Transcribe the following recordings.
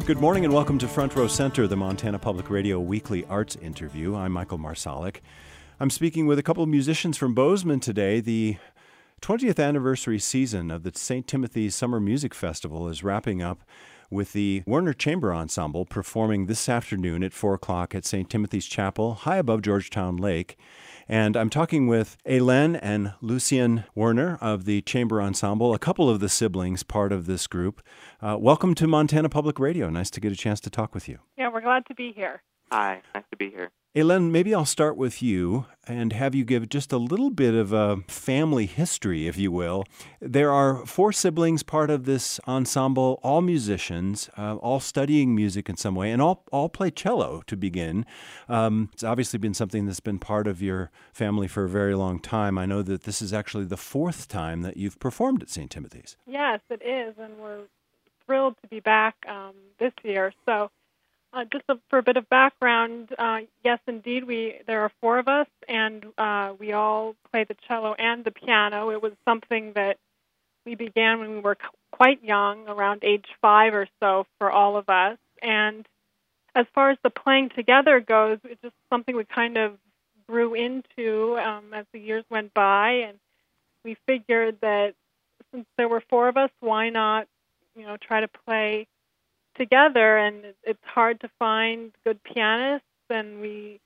Good morning and welcome to Front Row Center, the Montana Public Radio weekly arts interview. I'm Michael Marsalik. I'm speaking with a couple of musicians from Bozeman today. The 20th anniversary season of the St. Timothy's Summer Music Festival is wrapping up with the Werner Chamber Ensemble performing this afternoon at 4 o'clock at St. Timothy's Chapel, high above Georgetown Lake. And I'm talking with Hélène and Lucien Werner of the Chamber Ensemble, a couple of the siblings part of this group. Welcome to Montana Public Radio. Nice to get a chance to talk with you. Yeah, we're glad to be here. Hi, nice to be here. Hélène, maybe I'll start with you and have you give just a little bit of a family history, if you will. There are 4 siblings part of this ensemble, all musicians, all studying music in some way, and all play cello to begin. It's obviously been something that's been part of your family for a very long time. I know that this is actually the 4th time that you've performed at St. Timothy's. Yes, it is, and we're thrilled to be back this year. So just for a bit of background, yes, indeed, there are 4 of us, and we all play the cello and the piano. It was something that we began when we were quite young, around age 5 or so for all of us. And as far as the playing together goes, it's just something we kind of grew into as the years went by, and we figured that since there were 4 of us, why not, try to play together, and it's hard to find good pianists, and we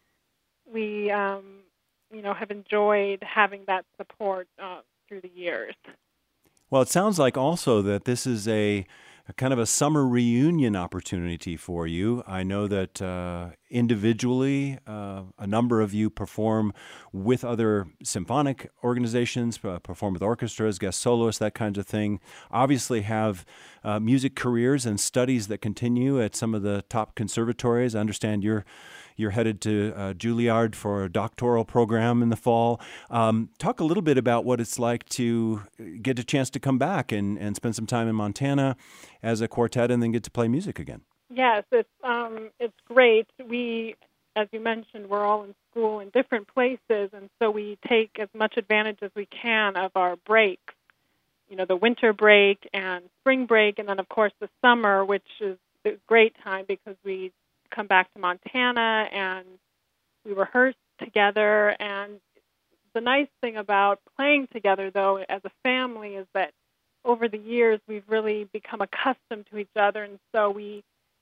have enjoyed having that support through the years. Well, it sounds like also that this is a kind of a summer reunion opportunity for you. I know that individually, a number of you perform with other symphonic organizations, perform with orchestras, guest soloists, that kind of thing. Obviously have music careers and studies that continue at some of the top conservatories. I understand you're headed to Juilliard for a doctoral program in the fall. Talk a little bit about what it's like to get a chance to come back and spend some time in Montana as a quartet and then get to play music again. Yes, it's great. We, as you mentioned, we're all in school in different places, and so we take as much advantage as we can of our breaks. The winter break and spring break, and then, of course, the summer, which is a great time because we come back to Montana and we rehearse together. And the nice thing about playing together, though, as a family is that over the years we've really become accustomed to each other, and so we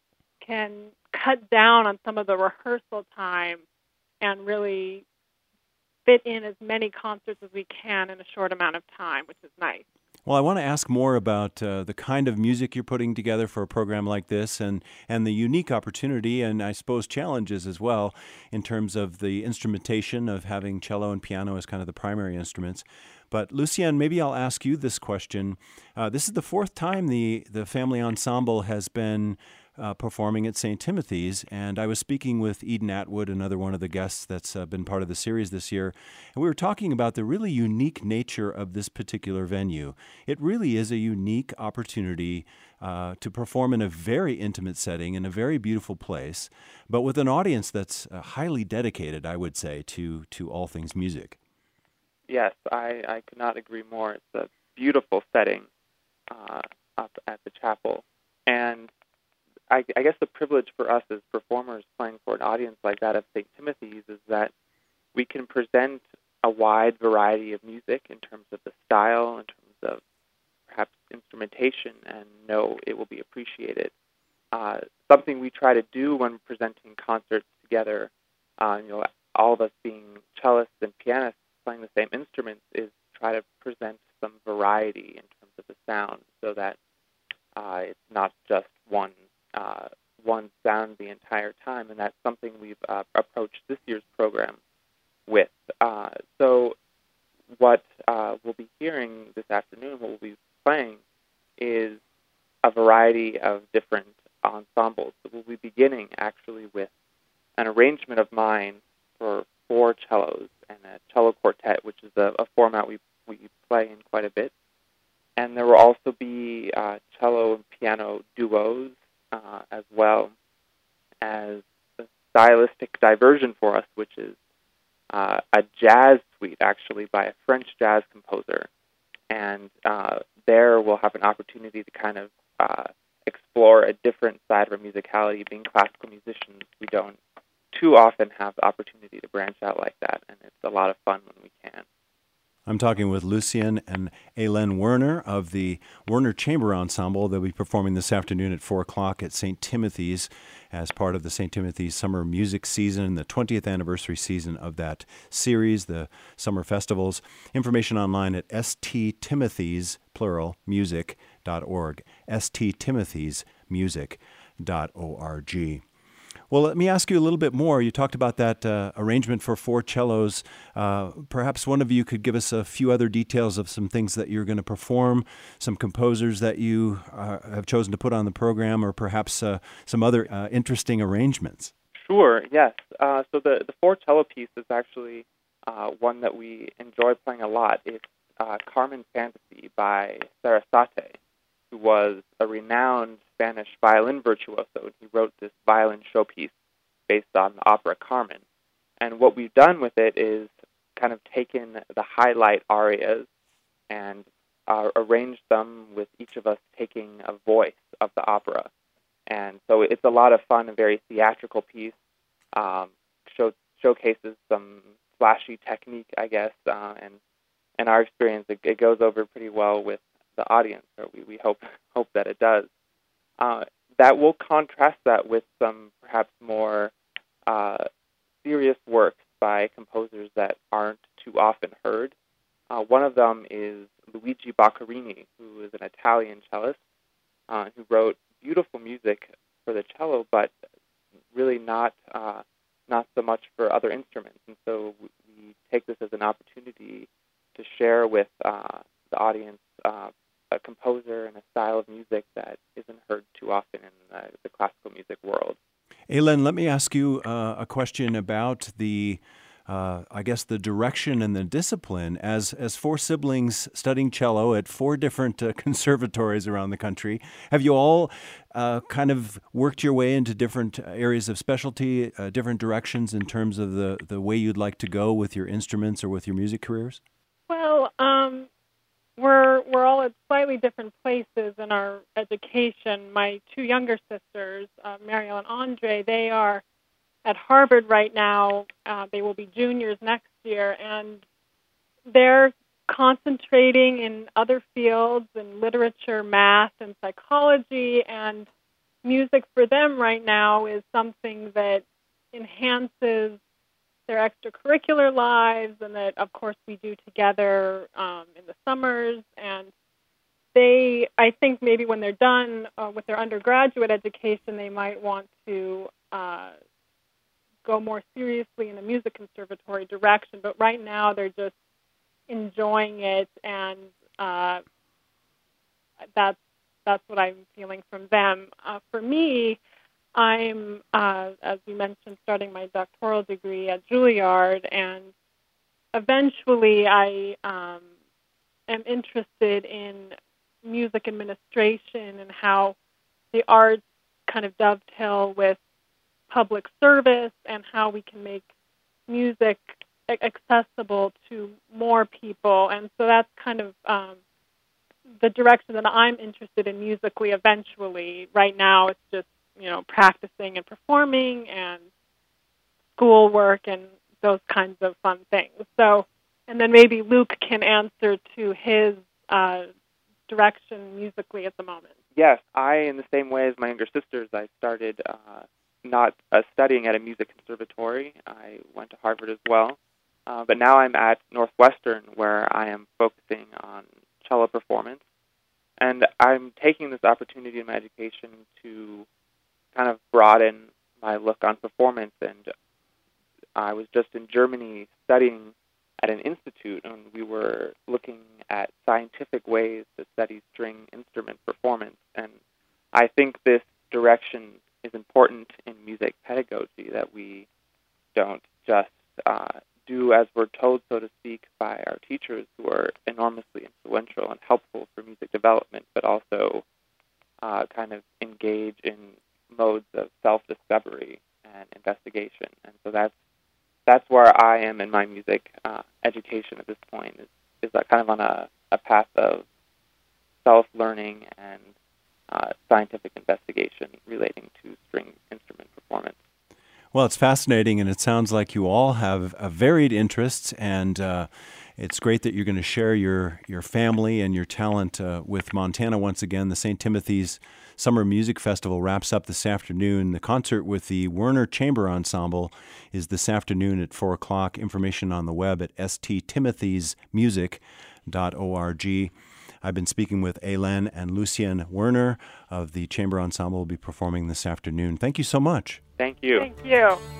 can cut down on some of the rehearsal time and really fit in as many concerts as we can in a short amount of time, which is nice. Well, I want to ask more about the kind of music you're putting together for a program like this and the unique opportunity and I suppose challenges as well in terms of the instrumentation of having cello and piano as kind of the primary instruments. But Lucien, maybe I'll ask you this question. This is the 4th time the family ensemble has been performing at St. Timothy's, and I was speaking with Eden Atwood, another one of the guests that's been part of the series this year, and we were talking about the really unique nature of this particular venue. It really is a unique opportunity to perform in a very intimate setting, in a very beautiful place, but with an audience that's highly dedicated, I would say, to all things music. Yes, I could not agree more. It's a beautiful setting up at the chapel, and I guess the privilege for us as performers playing for an audience like that of St. Timothy's is that we can present a wide variety of music in terms of the style, in terms of perhaps instrumentation, and know it will be appreciated. Something we try to do when presenting concerts together, all of us being cellists and pianists playing the same instruments, is try to present some variety in terms of the sound so that it's not just one sound the entire time, and that's something we've approached this year's program with. So what we'll be hearing this afternoon, what we'll be playing, is a variety of different ensembles. So we'll be beginning actually with an arrangement of mine for 4 cellos and a cello quartet, which is a format we play in quite a bit. And there will also be cello and piano duos, as well as a stylistic diversion for us, which is a jazz suite, actually, by a French jazz composer. And there we'll have an opportunity to kind of explore a different side of our musicality. Being classical musicians, we don't too often have the opportunity to branch out like that, and it's a lot of fun when we can. I'm talking with Lucien and Aileen Werner of the Werner Chamber Ensemble. They'll be performing this afternoon at 4 o'clock at St. Timothy's as part of the St. Timothy's Summer Music Season, the 20th anniversary season of that series, the summer festivals. Information online at sttimothy's, plural, music.org, sttimothy'smusic.org. Well, let me ask you a little bit more. You talked about that arrangement for 4 cellos. Perhaps one of you could give us a few other details of some things that you're going to perform, some composers that you have chosen to put on the program, or perhaps some other interesting arrangements. Sure, yes. So the 4 cello piece is actually one that we enjoy playing a lot. It's Carmen Fantasy by Sarasate, who was a renowned Spanish violin virtuoso. He wrote this violin showpiece based on the opera Carmen. And what we've done with it is kind of taken the highlight arias and arranged them with each of us taking a voice of the opera. And so it's a lot of fun, a very theatrical piece, showcases some flashy technique, I guess, and in our experience, it goes over pretty well with the audience, or we hope that it does. That will contrast that with some perhaps more serious works by composers that aren't too often heard. One of them is Luigi Boccherini, who is an Italian cellist who wrote beautiful music for the cello, but really not so much for other instruments. And so we take this as an opportunity to share with the audience a composer and a style of music that isn't heard too often in the classical music world. Aileen, let me ask you a question about the direction and the discipline. As 4 siblings studying cello at 4 different conservatories around the country, have you all kind of worked your way into different areas of specialty, different directions in terms of the way you'd like to go with your instruments or with your music careers? Well, we're all at slightly different places in our education. My 2 younger sisters, Mariel and Andre, they are at Harvard right now. They will be juniors next year, and they're concentrating in other fields, in literature, math, and psychology, and music for them right now is something that enhances their extracurricular lives, and that, of course, we do together in the summers. And I think maybe when they're done with their undergraduate education, they might want to go more seriously in the music conservatory direction. But right now, they're just enjoying it, and that's what I'm feeling from them. For me, I'm, as you mentioned, starting my doctoral degree at Juilliard, and eventually I am interested in music administration and how the arts kind of dovetail with public service and how we can make music accessible to more people. And so that's kind of the direction that I'm interested in musically eventually. Right now it's just practicing and performing and schoolwork and those kinds of fun things. So, and then maybe Luke can answer to his direction musically at the moment. Yes, in the same way as my younger sisters, I started not studying at a music conservatory. I went to Harvard as well. But now I'm at Northwestern, where I am focusing on cello performance. And I'm taking this opportunity in my education to kind of broaden my look on performance. And I was just in Germany studying at an institute, and we were looking at scientific ways to study string instrument performance. And I think this direction is important in music pedagogy, that we don't just do as we're told, so to speak, by our teachers, who are enormously influential and helpful for music development, but also kind of engage in modes of self-discovery and investigation. And so that's where I am in my music education at this point, is kind of on a path of self-learning and scientific investigation relating to string instrument performance. Well, it's fascinating, and it sounds like you all have varied interests, and it's great that you're going to share your family and your talent with Montana once again. The St. Timothy's Summer Music Festival wraps up this afternoon. The concert with the Werner Chamber Ensemble is this afternoon at 4 o'clock. Information on the web at sttimothysmusic.org. I've been speaking with Hélène and Lucien Werner of the Chamber Ensemble. Will be performing this afternoon. Thank you so much. Thank you. Thank you.